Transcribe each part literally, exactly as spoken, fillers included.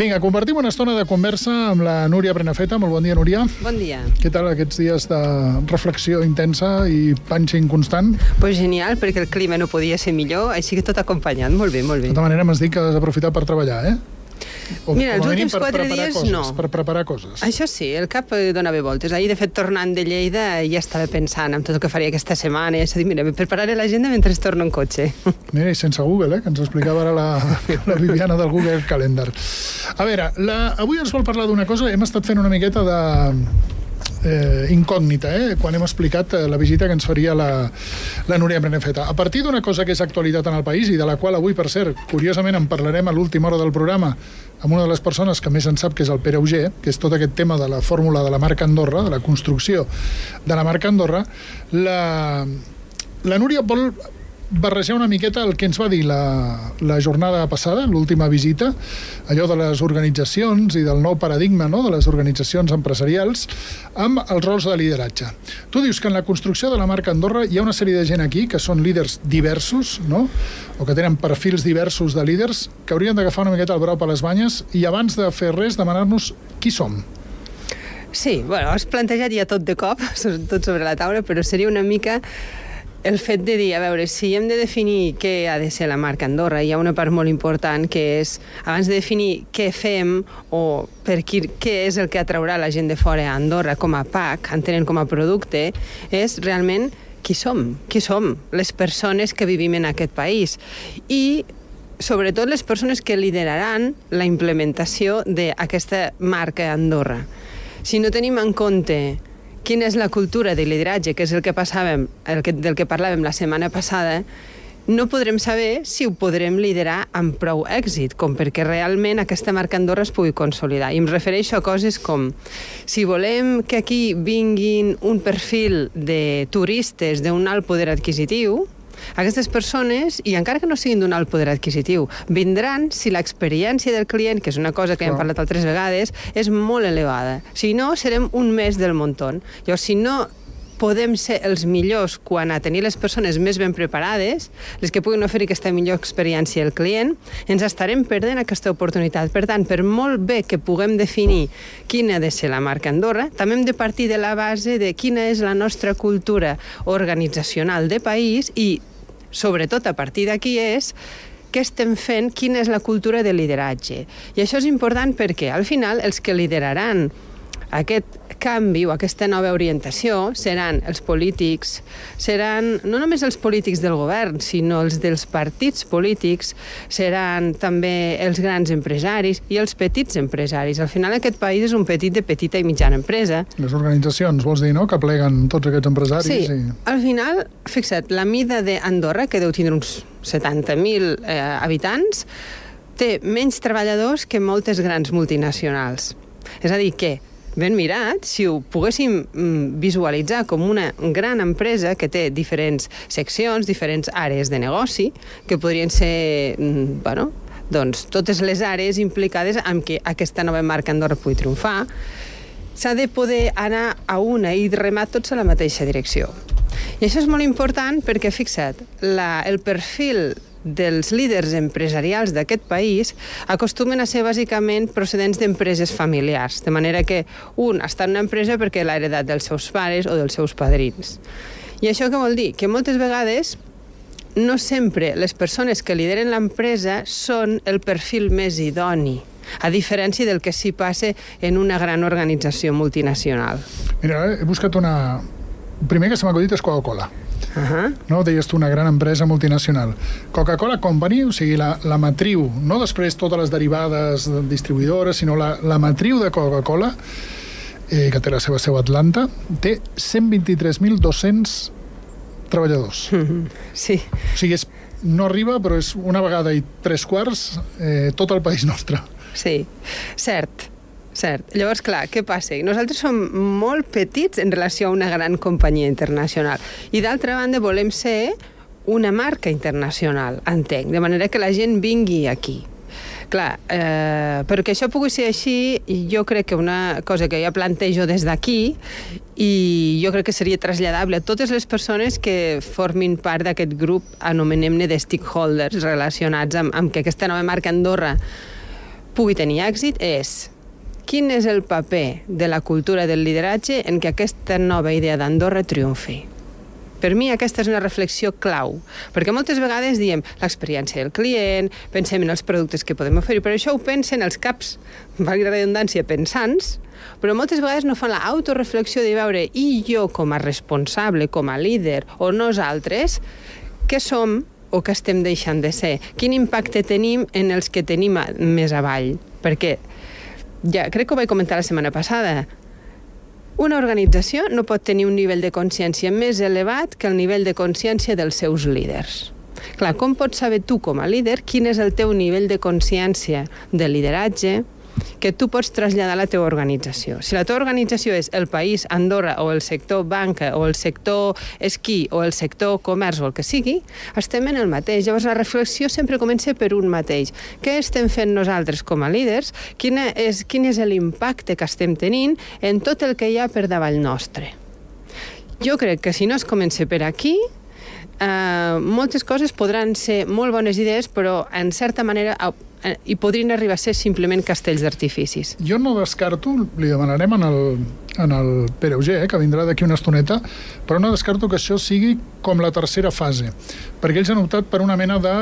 Vinga, compartim una estona de conversa amb la Núria Prenafeta. Molt bon dia, Núria. Bon dia. Què tal aquests dies de reflexió intensa i punching constant? Pues genial, perquè el clima no podia ser millor, així que tot acompanyat. Molt bé, molt bé. De tota manera, m'has dit que has aprofitat per treballar, eh? O, Mira, els com a mínim últims per quatre preparar dies, coses, no. Per preparar coses. Això sí, el cap donava voltes. Ahir, de fet, tornant de Lleida, ja estava pensant en tot el que faria aquesta setmana. I dit, mira, me prepararé l'agenda mentre torno en cotxe. Mira, i sense Google, eh? Que ens explicava ara la, la Viviana del Google Calendar. A veure, la, avui ens vol parlar d'una cosa. Hem estat fent una miqueta de... Eh, incògnita, eh? Quan hem explicat eh, la visita que ens faria la, la Núria Prenafeta. A partir d'una cosa que és actualitat en el país i de la qual avui, per cert, curiosament en parlarem a l'última hora del programa amb una de les persones que més en sap, que és el Pere Auger, que és tot aquest tema de la fórmula de la marca Andorra, de la construcció de la marca Andorra, la, la Núria vol barrejar una miqueta el que ens va dir la, la jornada passada, l'última visita, allò de les organitzacions i del nou paradigma, no?, de les organitzacions empresarials, amb els rols de lideratge. Tu dius que en la construcció de la marca Andorra hi ha una sèrie de gent aquí que són líders diversos, no?, o que tenen perfils diversos de líders, que haurien d'agafar una miqueta el brau per les banyes i abans de fer res demanar-nos qui som. Sí, bueno, has plantejat ja tot de cop, tot sobre la taula, però seria una mica el fet de dir, a veure, si hem de definir què ha de ser la marca Andorra, hi ha una part molt important que és, abans de definir què fem o per qui, què és el que atraurà la gent de fora a Andorra com a P A C, entenent com a producte, és realment qui som, qui som, les persones que vivim en aquest país. I sobretot les persones que lideraran la implementació d'aquesta marca Andorra. Si no tenim en compte quina és la cultura de lideratge, que és el que passàvem, el que, del que parlàvem la setmana passada, no podrem saber si ho podrem liderar amb prou èxit, com perquè realment aquesta marca Andorra es pugui consolidar. I em refereixo a coses com, si volem que aquí vinguin un perfil de turistes d'un alt poder adquisitiu, aquestes persones, i encara que no siguin d'un alt poder adquisitiu, vindran si l'experiència del client, que és una cosa que hem parlat altres vegades, és molt elevada. Si no, serem un mes del muntó. Llavors, si no podem ser els millors quan a tenir les persones més ben preparades, les que puguin oferir aquesta millor experiència al client, ens estarem perdent aquesta oportunitat. Per tant, per molt bé que puguem definir quina ha de ser la marca Andorra, també hem de partir de la base de quina és la nostra cultura organitzacional de país i, sobretot a partir d'aquí, és què estem fent, quina és la cultura de lideratge. I això és important perquè, al final, els que lideraran aquest canvi o aquesta nova orientació seran els polítics, seran no només els polítics del govern, sinó els dels partits polítics, seran també els grans empresaris i els petits empresaris. Al final aquest país és un petit de petita i mitjana empresa. Les organitzacions, vols dir, no?, que pleguen tots aquests empresaris. Sí, i... al final, fixa't, la mida d'Andorra, que deu tindre uns setanta mil eh, habitants, té menys treballadors que moltes grans multinacionals. És a dir, que ben mirat, si ho poguéssim visualitzar com una gran empresa que té diferents seccions, diferents àrees de negoci, que podrien ser, bueno, doncs, totes les àrees implicades en què aquesta nova marca Andorra pugui triomfar, s'ha de poder anar a una i remar tots a la mateixa direcció. I això és molt important perquè, fixa't, la, el perfil dels líders empresarials d'aquest país acostumen a ser bàsicament procedents d'empreses familiars, de manera que un està en una empresa perquè l'ha heredat dels seus pares o dels seus padrins. I això què vol dir? Que moltes vegades no sempre les persones que lideren l'empresa són el perfil més idoni, a diferència del que s'hi passa en una gran organització multinacional. Mira, he buscat una... El primer que se m'ha acudit és Coca-Cola. Uh-huh. No? Deies tu, una gran empresa multinacional. Coca-Cola Company, o sigui, la, la matriu, no després totes les derivades distribuïdores, sinó la, la matriu de Coca-Cola, eh, que té la seva seu a Atlanta, té cent vint-i-tres mil dos-cents treballadors. Uh-huh. Sí. O sigui, és, no arriba, però és una vegada i tres quarts eh, tot el país nostre. Sí, cert. Cert. Llavors, clar, què passa? Nosaltres som molt petits en relació a una gran companyia internacional i, d'altra banda, volem ser una marca internacional, entenc, de manera que la gent vingui aquí. Clar, eh, perquè això pugui ser així, jo crec que una cosa que ja plantejo des d'aquí i jo crec que seria traslladable a totes les persones que formin part d'aquest grup, anomenem-ne de stakeholders relacionats amb, amb que aquesta nova marca Andorra pugui tenir èxit és quin és el paper de la cultura del lideratge en què aquesta nova idea d'Andorra triomfi. Per mi aquesta és una reflexió clau, perquè moltes vegades diem l'experiència del client, pensem en els productes que podem oferir, però això ho pensen els caps, valgui la redundància, pensants, però moltes vegades no fan l'autoreflexió de veure i jo com a responsable, com a líder, o nosaltres, què som o què estem deixant de ser? Quin impacte tenim en els que tenim més avall? Perquè, ja crec que ho vaig comentar la setmana passada, una organització no pot tenir un nivell de consciència més elevat que el nivell de consciència dels seus líders. Clar, com pots saber tu com a líder quin és el teu nivell de consciència de lideratge que tu pots traslladar a la teva organització? Si la teva organització és el país, Andorra, o el sector banca, o el sector esquí, o el sector comerç, o el que sigui, estem en el mateix. Llavors, la reflexió sempre comença per un mateix. Què estem fent nosaltres com a líders? Quina és, quin és l'impacte que estem tenint en tot el que hi ha per davall nostre? Jo crec que si no es comença per aquí, eh, moltes coses podran ser molt bones idees, però en certa manera i podrien arribar a ser simplement castells d'artificis. Jo no descarto, li demanarem en el, en el Pere Auger, eh, que vindrà d'aquí una estoneta, però no descarto que això sigui com la tercera fase, perquè ells han optat per una mena de,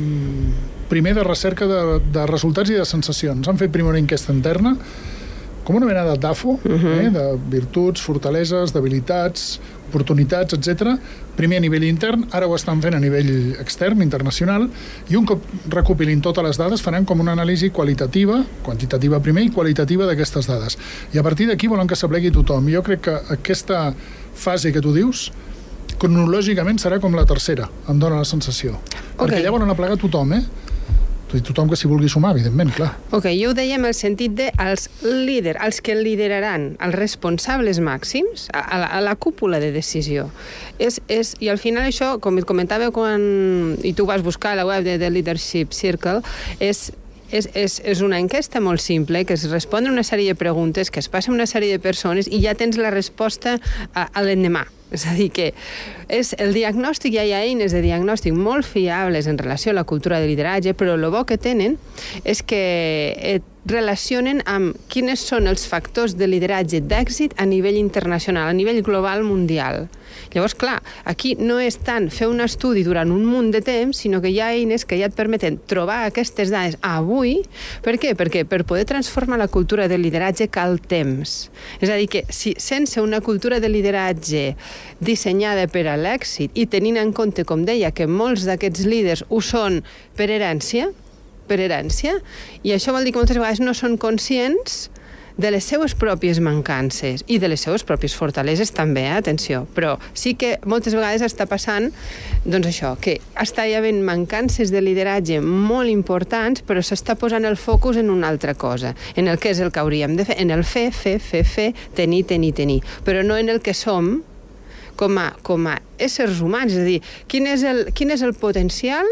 primer, de recerca de, de resultats i de sensacions. Han fet primer una enquesta interna, com una mena de D A F O, uh-huh. eh, de virtuts, fortaleses, debilitats, oportunitats, etcètera. Primer a nivell intern, ara ho estan fent a nivell extern, internacional, i un cop recopilin totes les dades faran com una anàlisi qualitativa, quantitativa primer i qualitativa d'aquestes dades. I a partir d'aquí volen que s'aplegui tothom. Jo crec que aquesta fase que tu dius, cronològicament serà com la tercera, em dóna la sensació. Okay. Perquè ja volen aplegar tothom, eh? Tothom que s'hi vulgui sumar, evidentment, clar. Ok, jo ho deia en el sentit de els líders, els que lideraran, els responsables màxims, a, a, la, a la cúpula de decisió. És, és, I al final això, com et comentava quan, i tu vas buscar a la web de, de Leadership Circle, és És, és, és una enquesta molt simple, que es respon a una sèrie de preguntes, que es passa a una sèrie de persones i ja tens la resposta a, a l'endemà. És a dir, que és el diagnòstic, ja hi ha eines de diagnòstic molt fiables en relació a la cultura de lideratge, però el bo que tenen és que et relacionen amb quines són els factors de lideratge d'èxit a nivell internacional, a nivell global mundial. Llavors, clar, aquí no és tant fer un estudi durant un munt de temps, sinó que hi ha eines que ja et permeten trobar aquestes dades avui. Per què? Perquè per poder transformar la cultura de lideratge cal temps. És a dir, que si sense una cultura de lideratge dissenyada per a l'èxit i tenint en compte, com deia, que molts d'aquests líders ho són per herència, per herència, i això vol dir que moltes vegades no són conscients de les seues pròpies mancances i de les seues pròpies fortaleses també, eh? Atenció, però sí que moltes vegades està passant, doncs això, que està hi havent mancances de lideratge molt importants, però s'està posant el focus en una altra cosa, en el que és el que hauríem de fer, en el fer, fer, fer, fer, tenir, tenir, tenir, però no en el que som com a, com a éssers humans, és a dir, quin és el, quin és el potencial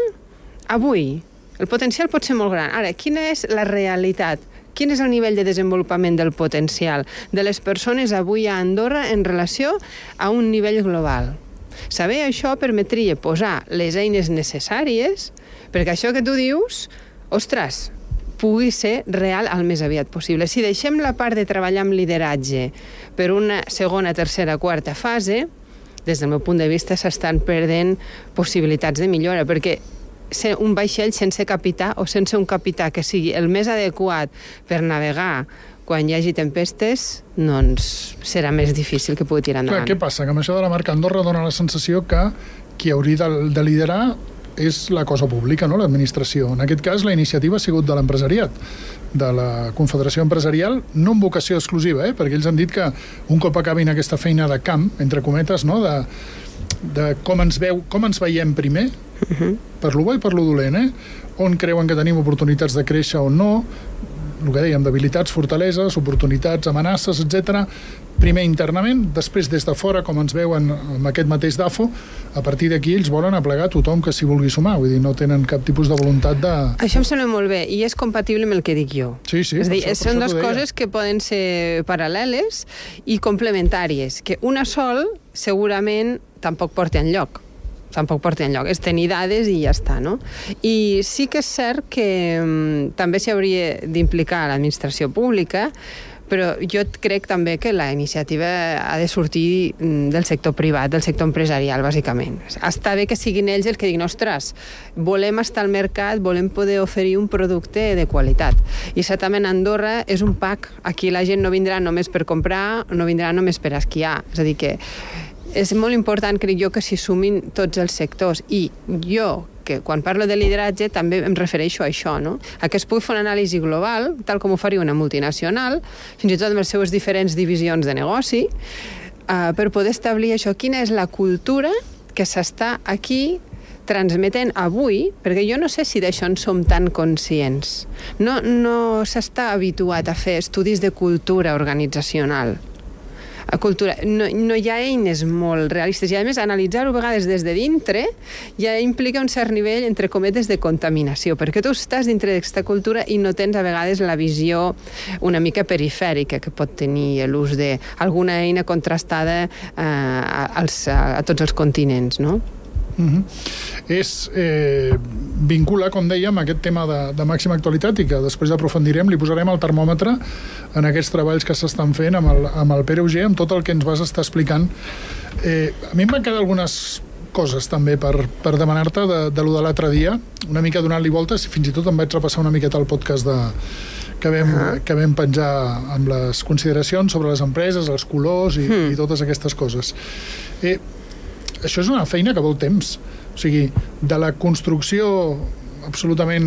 avui? El potencial pot ser molt gran. Ara, quina és la realitat? Quin és el nivell de desenvolupament del potencial de les persones avui a Andorra en relació a un nivell global? Saber això permetria posar les eines necessàries perquè això que tu dius, ostres, pugui ser real el més aviat possible. Si deixem la part de treballar amb lideratge per una segona, tercera, quarta fase, des del meu punt de vista s'estan perdent possibilitats de millora, perquè un vaixell sense capità o sense un capità que sigui el més adequat per navegar quan hi hagi tempestes, doncs serà més difícil que pugui tirar endavant. Clar, què passa? Que amb això de la marca Andorra dona la sensació que qui hauria de, de liderar és la cosa pública, no? L'administració. En aquest cas, la iniciativa ha sigut de l'empresariat, de la Confederació Empresarial, no amb vocació exclusiva, eh? Perquè ells han dit que un cop acabin aquesta feina de camp, entre cometes, no? de, de com ens veu, com ens veiem primer, uh-huh. per lo bo i per lo dolent, eh? On creuen que tenim oportunitats de créixer o no, el que dèiem, debilitats, fortaleses, oportunitats, amenaces, etcètera. Primer internament, després des de fora, com ens veuen amb aquest mateix D A F O, a partir d'aquí ells volen aplegar tothom que s'hi vulgui sumar, vull dir, no tenen cap tipus de voluntat de... Això em sembla molt bé, i és compatible amb el que dic jo. Sí, sí, és dir, això, són dues coses que poden ser paral·leles i complementàries, que una sol segurament tampoc porta enlloc. tampoc porta enlloc, és tenir dades i ja està, no? I sí que és cert que um, també s'hi hauria d'implicar l'administració pública, però jo crec també que la iniciativa ha de sortir del sector privat, del sector empresarial, bàsicament. Està bé que siguin ells els que diguin, ostres, volem estar al mercat, volem poder oferir un producte de qualitat. I certament Andorra és un pack. Aquí la gent no vindrà només per comprar, no vindrà només per esquiar. És a dir, que és molt important, crec jo, que s'hi sumin tots els sectors. I jo, que quan parlo de lideratge també em refereixo a això, no? A que es pugui fer una anàlisi global, tal com ho faria una multinacional, fins i tot amb les seves diferents divisions de negoci, uh, per poder establir això, quina és la cultura que s'està aquí transmetent avui, perquè jo no sé si d'això en som tan conscients. No, no s'està habituat a fer estudis de cultura organitzacional. A cultura. No, no hi ha eines molt realistes i a més analitzar-ho a vegades des de dintre ja implica un cert nivell entre cometes de contaminació, perquè tu estàs dintre d'aquesta cultura i no tens a vegades la visió una mica perifèrica que pot tenir l'ús d'alguna eina contrastada eh, als, a, a tots els continents, no? Uh-huh. És eh, vincula, com dèiem, aquest tema de, de màxima actualitat i que després aprofundirem, li posarem el termòmetre en aquests treballs que s'estan fent amb el, amb el Pere Auger, amb tot el que ens vas estar explicant. Eh, a mi em van quedar algunes coses també per, per demanar-te de, de lo de l'altre dia, una mica donant-li voltes, i fins i tot em vaig repassar una miqueta el podcast de, que, vam, uh-huh. que vam penjar amb les consideracions sobre les empreses, els colors i, hmm. i totes aquestes coses. Eh, Això és una feina que vol temps. O sigui, de la construcció absolutament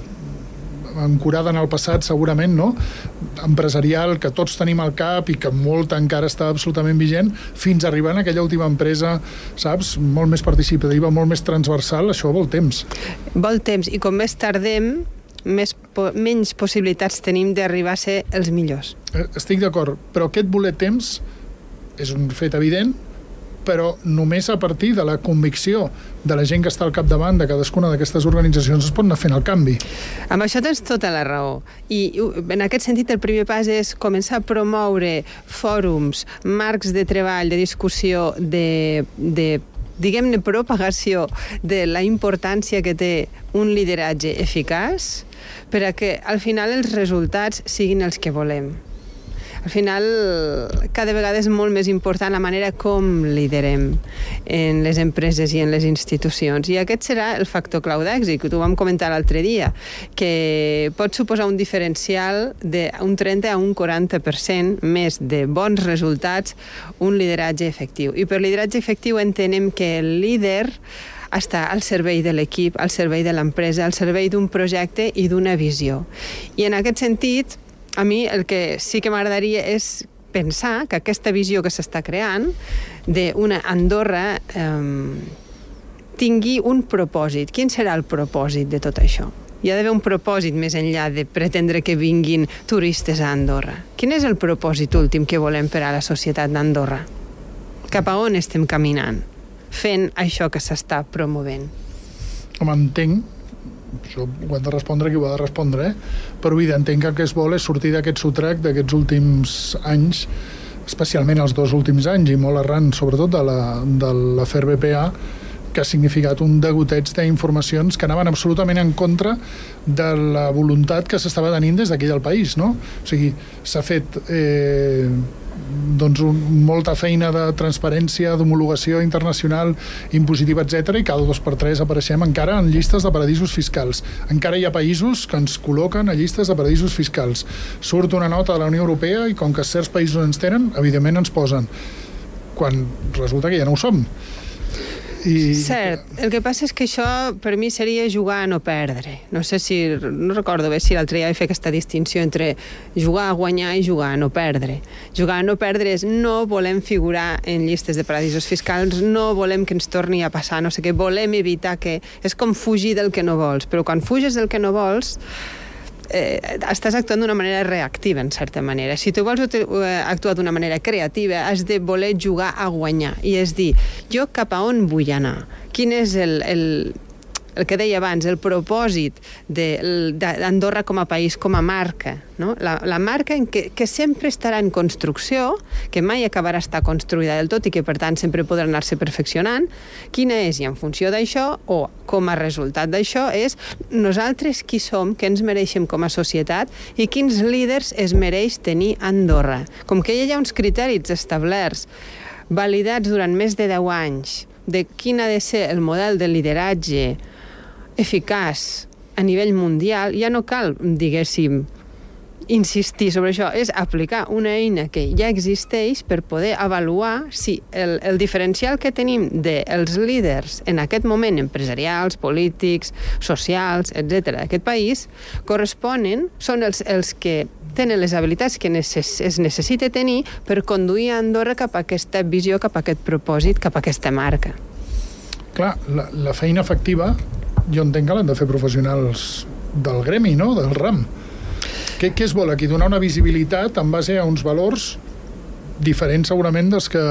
ancorada en el passat, segurament, no? Empresarial, que tots tenim al cap i que molt encara està absolutament vigent, fins a arribar a aquella última empresa, saps? Molt més participativa, molt més transversal, això vol temps. Vol temps, i com més tardem, més po- menys possibilitats tenim d'arribar a ser els millors. Estic d'acord, però aquest voler temps és un fet evident, però només a partir de la convicció de la gent que està al capdavant de cadascuna d'aquestes organitzacions es pot anar fent el canvi. Amb això tens tota la raó. I en aquest sentit el primer pas és començar a promoure fòrums, marcs de treball, de discussió, de, de diguem-ne propagació de la importància que té un lideratge eficaç per a que al final els resultats siguin els que volem. Al final, cada vegada és molt més important la manera com liderem en les empreses i en les institucions. I aquest serà el factor clau d'èxit, que ho vam comentar l'altre dia, que pot suposar un diferencial d'un trenta a un quaranta per cent més de bons resultats, un lideratge efectiu. I per lideratge efectiu entenem que el líder està al servei de l'equip, al servei de l'empresa, al servei d'un projecte i d'una visió. I en aquest sentit, a mi el que sí que m'agradaria és pensar que aquesta visió que s'està creant d'una Andorra eh, tingui un propòsit. Quin serà el propòsit de tot això? Hi ha d'haver un propòsit més enllà de pretendre que vinguin turistes a Andorra. Quin és el propòsit últim que volem per a la societat d'Andorra? Cap a on estem caminant fent això que s'està promovent? Home, entenc, això ho hem de respondre qui ho ha de respondre, eh? Però entenc que el que es vol és sortir d'aquest sotrac d'aquests últims anys, especialment els dos últims anys, i molt arran, sobretot, de la, de l'afer B P A, que ha significat un degoteig d'informacions que anaven absolutament en contra de la voluntat que s'estava tenint des d'aquí del país, no? O sigui, s'ha fet eh, doncs un, molta feina de transparència, d'homologació internacional, impositiva, etcètera, i cada dos per tres apareixem encara en llistes de paradisos fiscals. Encara hi ha països que ens col·loquen a llistes de paradisos fiscals. Surt una nota de la Unió Europea i com que certs països ens tenen, evidentment ens posen. Quan resulta que ja no ho som. I... Cert. El que passa és que això per mi seria jugar a no perdre. No sé si, no recordo bé si l'altre dia vaig fer aquesta distinció entre jugar a guanyar i jugar a no perdre. Jugar a no perdre és no volem figurar en llistes de paradisos fiscals, no volem que ens torni a passar, no sé què, volem evitar que... És com fugir del que no vols, però quan fuges del que no vols eh, estàs actuant d'una manera reactiva, en certa manera. Si tu vols actuar d'una manera creativa, has de voler jugar a guanyar. I és dir, jo cap a on vull anar? Quin és el, el, el que deia abans, el propòsit d'Andorra com a país, com a marca, no? La, la marca en que, que sempre estarà en construcció, que mai acabarà estar construïda del tot i que, per tant, sempre podrà anar-se perfeccionant. Quina és? I en funció d'això, o com a resultat d'això, és nosaltres qui som, què ens mereixem com a societat i quins líders es mereix tenir Andorra. Com que hi ha uns criteris establerts, validats durant més de deu anys, de quin ha de ser el model de lideratge eficaç a nivell mundial, ja no cal, diguéssim, insistir sobre això, és aplicar una eina que ja existeix per poder avaluar si el, el diferencial que tenim dels líders en aquest moment, empresarials, polítics, socials, etcètera, d'aquest país, corresponen, són els, els que tenen les habilitats que necess, es necessita tenir per conduir Andorra cap a aquesta visió, cap a aquest propòsit, cap a aquesta marca. Clar, la, la feina efectiva jo entenc que l'han de fer professionals del gremi, no? Del ram. Què, què es vol aquí? Donar una visibilitat en base a uns valors diferents segurament dels que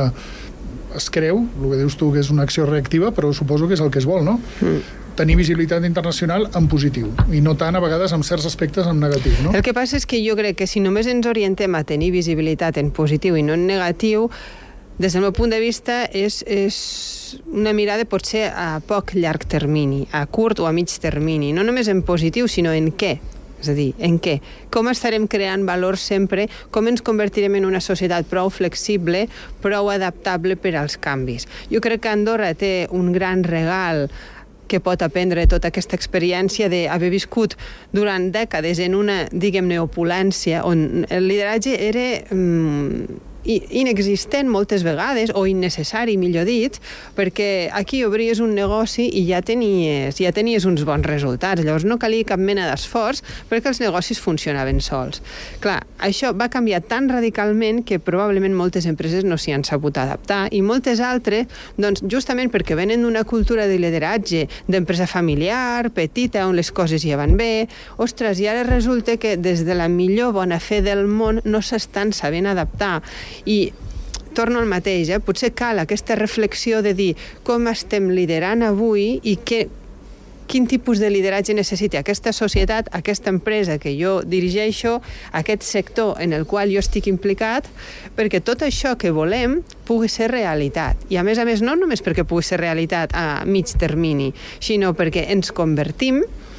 es creu, el que dius tu que és una acció reactiva, però suposo que és el que es vol, no? Mm. Tenir visibilitat internacional en positiu i no tant a vegades en certs aspectes en negatiu, no? El que passa és que jo crec que si només ens orientem a tenir visibilitat en positiu i no en negatiu, des del meu punt de vista és, és una mirada potser a poc llarg termini, a curt o a mig termini, no només en positiu sinó en què. És a dir, en què? Com estarem creant valor sempre? Com ens convertirem en una societat prou flexible, prou adaptable per als canvis? Jo crec que Andorra té un gran regal que pot aprendre tota aquesta experiència d'haver viscut durant dècades en una, diguem-ne, opulència, on el lideratge era mm, inexistent moltes vegades, o innecessari, millor dit, perquè aquí obries un negoci i ja tenies, ja tenies uns bons resultats. Llavors no calia cap mena d'esforç perquè els negocis funcionaven sols. Clar, això va canviar tan radicalment que probablement moltes empreses no s'hi han sabut adaptar i moltes altres, doncs, justament perquè venen d'una cultura de lideratge, d'empresa familiar, petita, on les coses ja van bé, ostres, i ara resulta que des de la millor bona fe del món no s'estan sabent adaptar. I torno al mateix, eh? Potser cal aquesta reflexió de dir com estem liderant avui i que, quin tipus de lideratge necessita aquesta societat, aquesta empresa que jo dirigeixo, aquest sector en el qual jo estic implicat, perquè tot això que volem pugui ser realitat. I a més a més, no només perquè pugui ser realitat a mig termini, sinó perquè ens convertim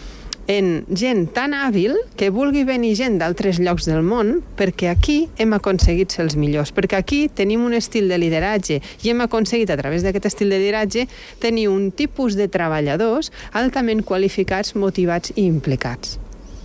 en gent tan hàbil que vulgui venir gent d'altres llocs del món perquè aquí hem aconseguit ser els millors, perquè aquí tenim un estil de lideratge i hem aconseguit a través d'aquest estil de lideratge tenir un tipus de treballadors altament qualificats, motivats i implicats.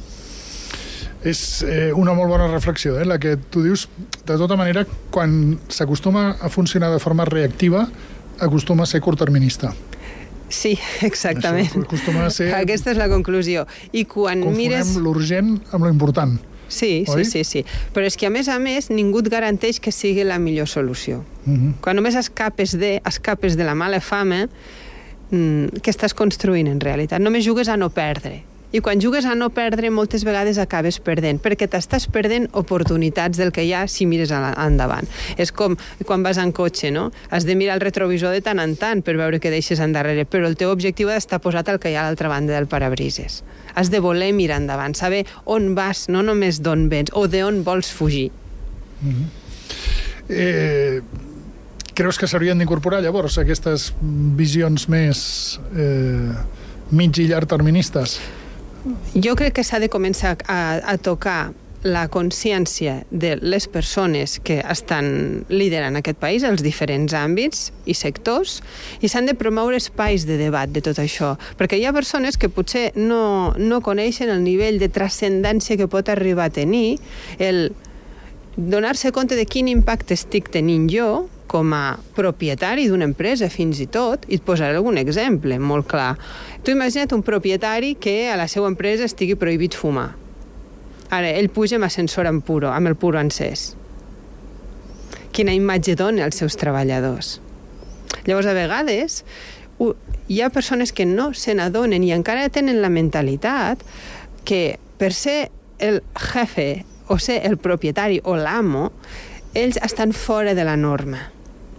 És eh, una molt bona reflexió, eh, la que tu dius. De tota manera, quan s'acostuma a funcionar de forma reactiva, acostuma a ser curtterminista. Sí, exactament. Això acostuma a ser... Aquesta és la conclusió. I quan confonem mires... l'urgent amb lo important. Sí, sí, sí, sí. Però és que, a més a més, ningú et garanteix que sigui la millor solució. Uh-huh. Quan només escapes de, escapes de la mala fama, mmm, què estàs construint en realitat? Només jugues a no perdre. I quan jugues a no perdre, moltes vegades acabes perdent, perquè t'estàs perdent oportunitats del que hi ha si mires endavant. És com quan vas en cotxe, no? Has de mirar el retrovisor de tant en tant per veure què deixes endarrere, però el teu objectiu ha d'estar posat al que hi ha a l'altra banda del parabrises. Has de voler mirar endavant, saber on vas, no només d'on vens, o d'on vols fugir. Mm-hmm. eh, creus que s'haurien d'incorporar llavors aquestes visions més eh, mig i llarg terministes? Jo crec que s'ha de començar a, a tocar la consciència de les persones que estan liderant aquest país, els diferents àmbits i sectors, i s'han de promoure espais de debat de tot això, perquè hi ha persones que potser no, no coneixen el nivell de transcendència que pot arribar a tenir el donar-se compte de quin impacte estic tenint jo com a propietari d'una empresa, fins i tot, i et posaré algun exemple molt clar. Tu imagina't un propietari que a la seva empresa estigui prohibit fumar. Ara, ell puja amb ascensor amb puro, amb el puro encès. Quina imatge dona als seus treballadors. Llavors, a vegades, hi ha persones que no se n'adonen i encara tenen la mentalitat que per ser el jefe o ser el propietari o l'amo, ells estan fora de la norma.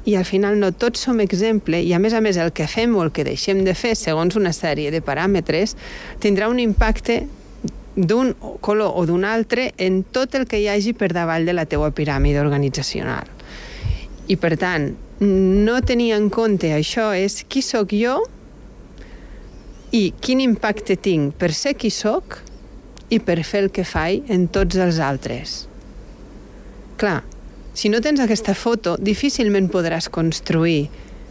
i al final no tots som exemple, i a més a més el que fem o el que deixem de fer segons una sèrie de paràmetres tindrà un impacte d'un color o d'un altre en tot el que hi hagi per davall de la teua piràmide organitzacional. I per tant, no tenir en compte això és qui sóc jo i quin impacte tinc per ser qui sóc i per fer el que faig en tots els altres. Clar, si no tens aquesta foto, difícilment podràs construir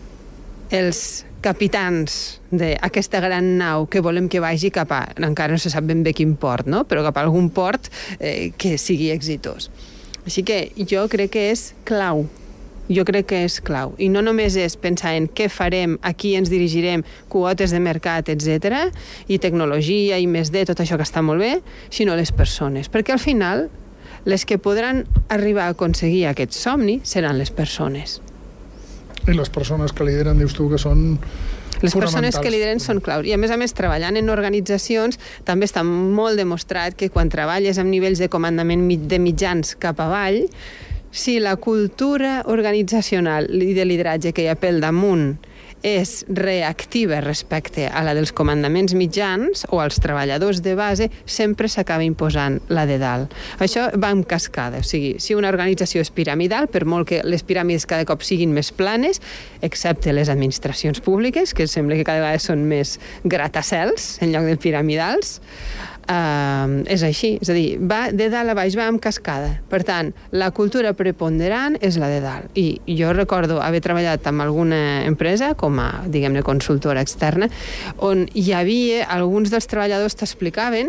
els capitans d'aquesta gran nau que volem que vagi cap a, encara no se sap ben bé quin port, no? Però cap a algun port eh, que sigui exitós. Així que jo crec que és clau. Jo crec que és clau. I no només és pensar en què farem, a qui ens dirigirem, quotes de mercat, etcètera, i tecnologia, i més de tot això que està molt bé, sinó les persones. Perquè al final, les que podran arribar a aconseguir aquest somni seran les persones. I les persones que lideren, dius tu, que són les persones que lideren són clau. I a més a més, treballant en organitzacions, també està molt demostrat que quan treballes amb nivells de comandament de mitjans cap avall, si la cultura organitzacional i de lideratge que hi ha pel damunt és reactiva respecte a la dels comandaments mitjans o als treballadors de base, sempre s'acaba imposant la de dalt. Això va en cascada, o sigui, si una organització és piramidal, per molt que les piràmides cada cop siguin més planes, excepte les administracions públiques, que sembla que cada vegada són més gratacels en lloc de piramidals, Uh, és així, és a dir, va de dalt a baix, va en cascada. Per tant, la cultura preponderant és la de dalt. I jo recordo haver treballat amb alguna empresa, com a, diguem-ne, consultora externa, on hi havia, alguns dels treballadors t'explicaven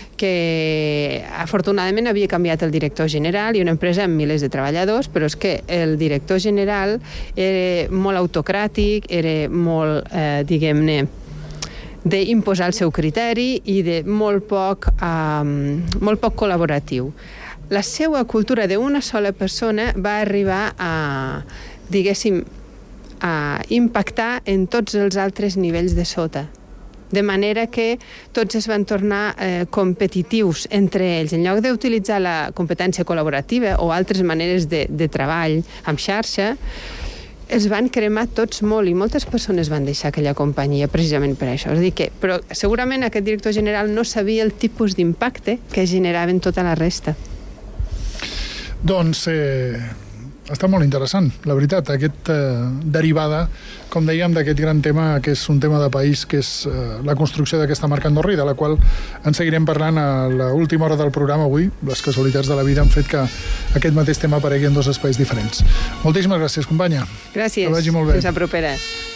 que afortunadament havia canviat el director general i una empresa amb milers de treballadors, però és que el director general era molt autocràtic, era molt, eh, diguem-ne, d'imposar el seu criteri i de molt poc, um, molt poc col·laboratiu. La seva cultura d'una sola persona va arribar a, diguéssim, a impactar en tots els altres nivells de sota. De manera que tots es van tornar eh, competitius entre ells. En lloc d'utilitzar la competència col·laborativa o altres maneres de, de treball amb xarxa, els van cremar tots molt i moltes persones van deixar aquella companyia precisament per això. És a dir que, però segurament aquest director general no sabia el tipus d'impacte que generaven tota la resta. Doncs eh, està molt interessant, la veritat, aquesta eh, derivada, com dèiem, d'aquest gran tema, que és un tema de país, que és eh, la construcció d'aquesta marca Andorra, i de la qual en seguirem parlant a l'última hora del programa avui. Les casualitats de la vida han fet que aquest mateix tema aparegui en dos espais diferents. Moltíssimes gràcies, companya. Gràcies. Que vagi molt bé. Fins a propera.